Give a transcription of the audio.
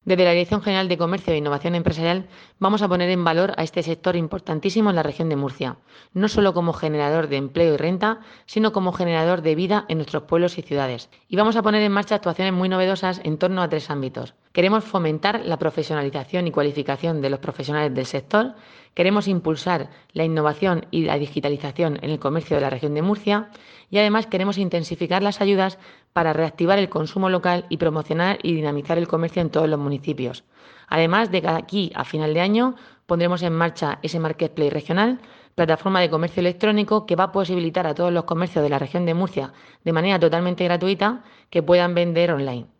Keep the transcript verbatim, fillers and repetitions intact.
Desde la Dirección General de Comercio e Innovación Empresarial vamos a poner en valor a este sector importantísimo en la región de Murcia, no solo como generador de empleo y renta, sino como generador de vida en nuestros pueblos y ciudades. Y vamos a poner en marcha actuaciones muy novedosas en torno a tres ámbitos. Queremos fomentar la profesionalización y cualificación de los profesionales del sector, queremos impulsar la innovación y la digitalización en el comercio de la región de Murcia y además queremos intensificar las ayudas para reactivar el consumo local y promocionar y dinamizar el comercio en todos los municipios. Además de que aquí a final de año pondremos en marcha ese Marketplace regional, plataforma de comercio electrónico que va a posibilitar a todos los comercios de la región de Murcia de manera totalmente gratuita que puedan vender online.